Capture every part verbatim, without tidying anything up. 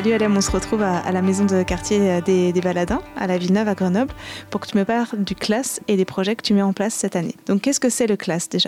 Salut Alem, on se retrouve à, à la maison de quartier des, des Baladins, à la Villeneuve, à Grenoble, pour que tu me parles du C L A S et des projets que tu mets en place cette année. Donc qu'est-ce que c'est le C L A S déjà ?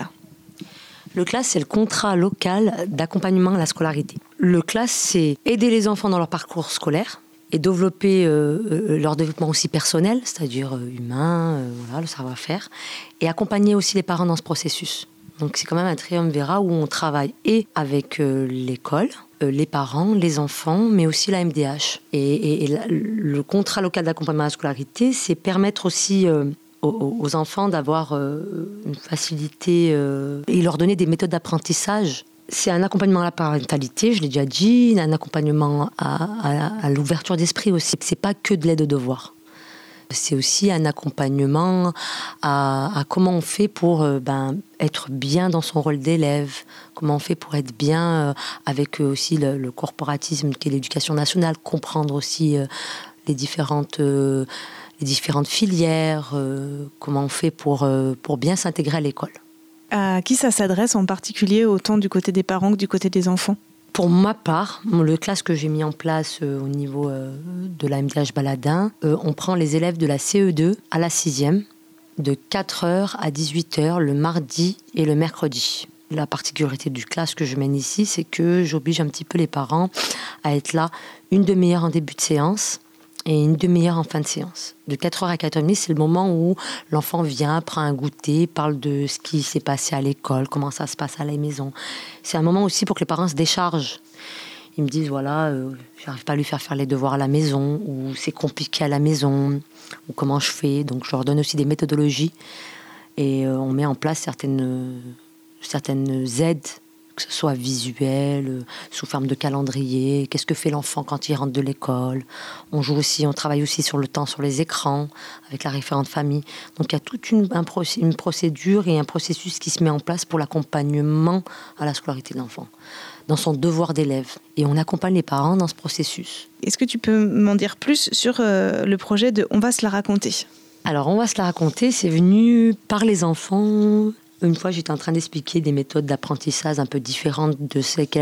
Le C L A S, c'est le contrat local d'accompagnement à la scolarité. Le C L A S, c'est aider les enfants dans leur parcours scolaire et développer euh, leur développement aussi personnel, c'est-à-dire euh, humain, euh, voilà, le savoir-faire, et accompagner aussi les parents dans ce processus. Donc c'est quand même un triumvirat où on travaille et avec euh, l'école, euh, les parents, les enfants, mais aussi la M D H. Et, et, et la, le contrat local d'accompagnement à la scolarité, c'est permettre aussi euh, aux, aux enfants d'avoir euh, une facilité euh, et leur donner des méthodes d'apprentissage. C'est un accompagnement à la parentalité, je l'ai déjà dit, un accompagnement à, à, à l'ouverture d'esprit aussi. C'est pas que de l'aide aux devoirs. C'est aussi un accompagnement à, à comment on fait pour euh, ben, être bien dans son rôle d'élève, comment on fait pour être bien euh, avec euh, aussi le, le corporatisme qu'est l'éducation nationale, comprendre aussi euh, les, différentes, euh, les différentes filières, euh, comment on fait pour, euh, pour bien s'intégrer à l'école. À qui ça s'adresse en particulier, autant du côté des parents que du côté des enfants ? Pour ma part, le C L A S que j'ai mis en place euh, au niveau euh, de la M D H Baladin, euh, on prend les élèves de la C E deux à la sixième, de quatre heures à dix-huit heures le mardi et le mercredi. La particularité du C L A S que je mène ici, c'est que j'oblige un petit peu les parents à être là une demi-heure en début de séance et une demi-heure en fin de séance. De quatre heures à quatre heures trente, c'est le moment où l'enfant vient, prend un goûter, parle de ce qui s'est passé à l'école, comment ça se passe à la maison. C'est un moment aussi pour que les parents se déchargent. Ils me disent, voilà, euh, j'arrive pas à lui faire faire les devoirs à la maison, ou c'est compliqué à la maison, ou comment je fais. Donc je leur donne aussi des méthodologies, et euh, on met en place certaines, euh, certaines aides, que ce soit visuel, euh, sous forme de calendrier, qu'est-ce que fait l'enfant quand il rentre de l'école. On joue aussi, on travaille aussi sur le temps sur les écrans, avec la référente famille. Donc il y a toute une, un procé- une procédure et un processus qui se met en place pour l'accompagnement à la scolarité de l'enfant, dans son devoir d'élève. Et on accompagne les parents dans ce processus. Est-ce que tu peux m'en dire plus sur euh, le projet de « On va se la raconter » ? Alors, on va se la raconter, c'est venu par les enfants. Une fois, j'étais en train d'expliquer des méthodes d'apprentissage un peu différentes de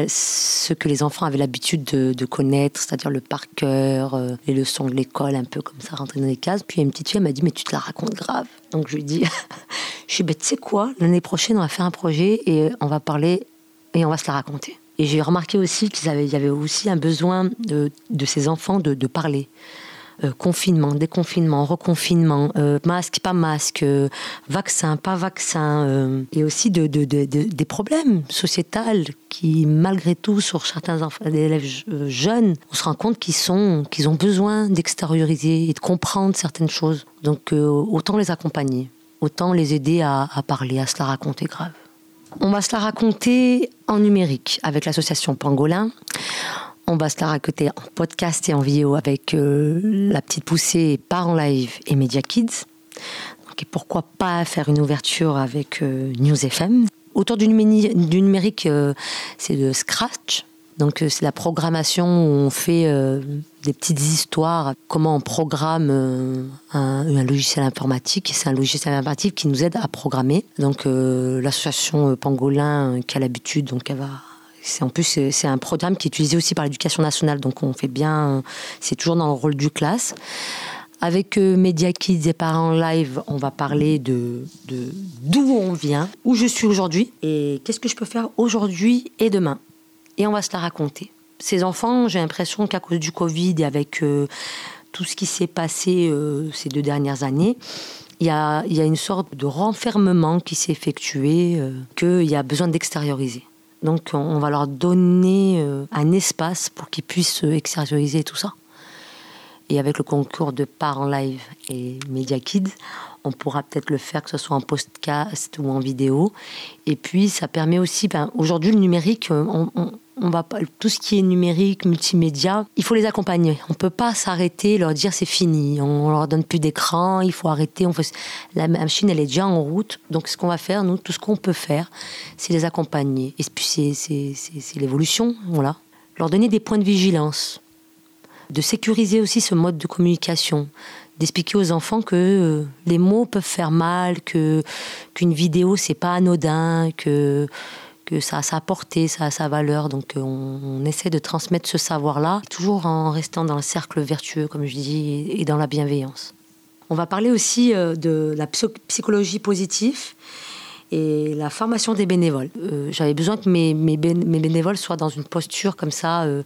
ce que les enfants avaient l'habitude de, de connaître, c'est-à-dire le par cœur, euh, les leçons de l'école, un peu comme ça, rentrer dans les cases. Puis il y a une petite fille, elle m'a dit « Mais tu te la racontes grave ». Donc je lui dis « Je suis bête, tu sais quoi, l'année prochaine, on va faire un projet et on va parler et on va se la raconter ». Et j'ai remarqué aussi qu'il y avait aussi un besoin de, de ces enfants de, de parler. Euh, confinement, déconfinement, reconfinement, euh, masque, pas masque, euh, vaccin, pas vaccin, euh, et aussi de, de, de, de, des problèmes sociétals qui, malgré tout, sur certains enfants, élèves euh, jeunes, on se rend compte qu'ils, sont, qu'ils ont besoin d'extérioriser et de comprendre certaines choses. Donc euh, autant les accompagner, autant les aider à, à parler, à se la raconter grave. On va se la raconter en numérique avec l'association Pangolin. On va se la raconter en podcast et en vidéo avec euh, La Petite Poussée, Part en Live et Media Kids. Donc, et pourquoi pas faire une ouverture avec euh, News F M. Autour du, numé- du numérique, euh, c'est de Scratch. Donc, euh, c'est la programmation où on fait euh, des petites histoires. Comment on programme euh, un, un logiciel informatique. C'est un logiciel informatique qui nous aide à programmer. Donc, euh, l'association Pangolin, euh, qui a l'habitude, donc elle va... C'est, en plus, c'est, c'est un programme qui est utilisé aussi par l'Éducation nationale, donc on fait bien, c'est toujours dans le rôle du C L A S. Avec euh, Media Kids et Parents Live, on va parler de, de d'où on vient, où je suis aujourd'hui, et qu'est-ce que je peux faire aujourd'hui et demain. Et on va se la raconter. Ces enfants, j'ai l'impression qu'à cause du Covid et avec euh, tout ce qui s'est passé euh, ces deux dernières années, il y a, il y a une sorte de renfermement qui s'est effectué, euh, qu'il y a besoin d'extérioriser. Donc, on va leur donner un espace pour qu'ils puissent extérioriser tout ça. Et avec le concours de Parents Live et Media Kids, on pourra peut-être le faire, que ce soit en podcast ou en vidéo. Et puis, ça permet aussi... Ben, aujourd'hui, le numérique, on, on, on va pas, tout ce qui est numérique, multimédia, il faut les accompagner. On ne peut pas s'arrêter, leur dire c'est fini. On ne leur donne plus d'écran, il faut arrêter. On fait... La machine, elle est déjà en route. Donc, ce qu'on va faire, nous, tout ce qu'on peut faire, c'est les accompagner. Et puis, c'est, c'est, c'est, c'est l'évolution, voilà. Leur donner des points de vigilance. De sécuriser aussi ce mode de communication. D'expliquer aux enfants que euh, les mots peuvent faire mal, que, qu'une vidéo, c'est pas anodin, que... que que ça a sa portée, ça a sa valeur. Donc on, on essaie de transmettre ce savoir-là, toujours en restant dans le cercle vertueux, comme je dis, et dans la bienveillance. On va parler aussi de la psychologie positive et la formation des bénévoles. Euh, j'avais besoin que mes, mes, bé- mes bénévoles soient dans une posture comme ça, euh,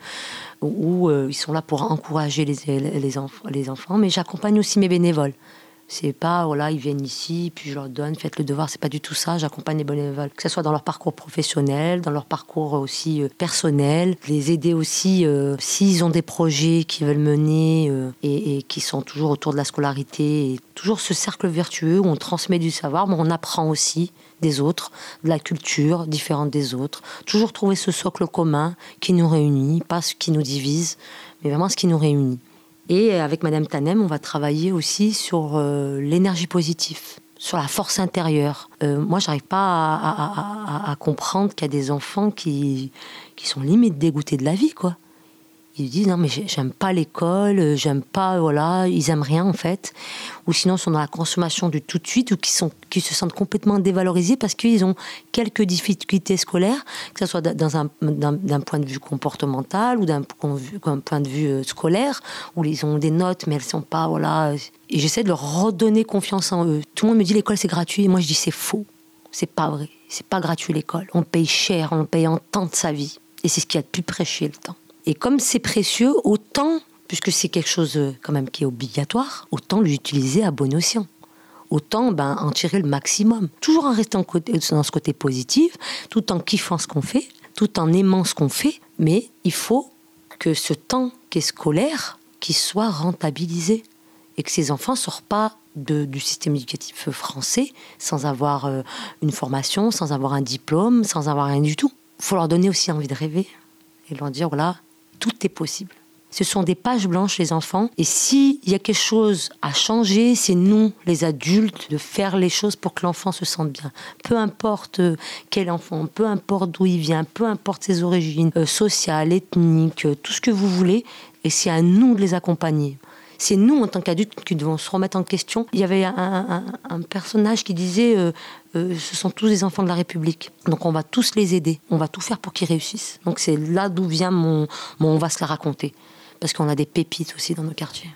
où euh, ils sont là pour encourager les, les, les, enf- les enfants, mais j'accompagne aussi mes bénévoles. C'est pas, voilà, ils viennent ici, puis je leur donne, faites le devoir, c'est pas du tout ça. J'accompagne les bénévoles, que ce soit dans leur parcours professionnel, dans leur parcours aussi euh, personnel, les aider aussi euh, s'ils ont des projets qu'ils veulent mener euh, et, et qui sont toujours autour de la scolarité. Et toujours ce cercle vertueux où on transmet du savoir, mais on apprend aussi des autres, de la culture différente des autres. Toujours trouver ce socle commun qui nous réunit, pas ce qui nous divise, mais vraiment ce qui nous réunit. Et avec Madame Tanem, on va travailler aussi sur euh, l'énergie positive, sur la force intérieure. Euh, moi, j'arrive pas à, à, à, à comprendre qu'il y a des enfants qui, qui sont limite dégoûtés de la vie, quoi. Ils disent non mais j'aime pas l'école, j'aime pas, voilà, ils aiment rien en fait. Ou sinon ils sont dans la consommation du tout de suite ou qui, sont, qui se sentent complètement dévalorisés parce qu'ils ont quelques difficultés scolaires, que ce soit dans un, d'un, d'un point de vue comportemental ou d'un, d'un point de vue scolaire, où ils ont des notes mais elles sont pas, voilà. Et j'essaie de leur redonner confiance en eux. Tout le monde me dit l'école c'est gratuit, et moi je dis c'est faux, c'est pas vrai, c'est pas gratuit l'école. On paye cher, on paye en temps de sa vie. Et c'est ce qu'il y a de plus précieux, le temps. Et comme c'est précieux, autant, puisque c'est quelque chose quand même qui est obligatoire, autant l'utiliser à bon escient. Autant ben, en tirer le maximum. Toujours en restant dans ce côté positif, tout en kiffant ce qu'on fait, tout en aimant ce qu'on fait. Mais il faut que ce temps qui est scolaire, qu'il soit rentabilisé. Et que ces enfants ne sortent pas de, du système éducatif français sans avoir euh, une formation, sans avoir un diplôme, sans avoir rien du tout. Il faut leur donner aussi envie de rêver et leur dire, voilà, tout est possible. Ce sont des pages blanches, les enfants. Et s'il y a quelque chose à changer, c'est nous, les adultes, de faire les choses pour que l'enfant se sente bien. Peu importe quel enfant, peu importe d'où il vient, peu importe ses origines euh, sociales, ethniques, euh, tout ce que vous voulez. Et c'est à nous de les accompagner. C'est nous, en tant qu'adultes, qui devons se remettre en question. Il y avait un, un, un personnage qui disait euh, euh, ce sont tous des enfants de la République. Donc on va tous les aider. On va tout faire pour qu'ils réussissent. Donc c'est là d'où vient mon, mon on va se la raconter. Parce qu'on a des pépites aussi dans nos quartiers.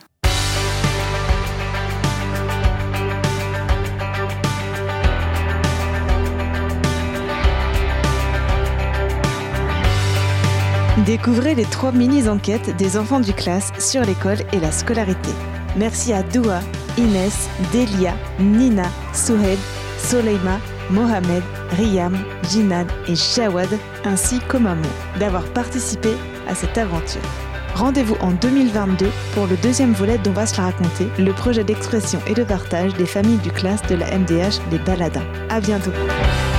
Découvrez les trois mini-enquêtes des enfants du classe sur l'école et la scolarité. Merci à Doua, Inès, Delia, Nina, Souhed, Soleima, Mohamed, Riyam, Jinan et Jawad, ainsi qu'au Mamou, d'avoir participé à cette aventure. Rendez-vous en deux mille vingt-deux pour le deuxième volet d'On va se la raconter, le projet d'expression et de partage des familles du classe de la M D H Les Baladins. À bientôt.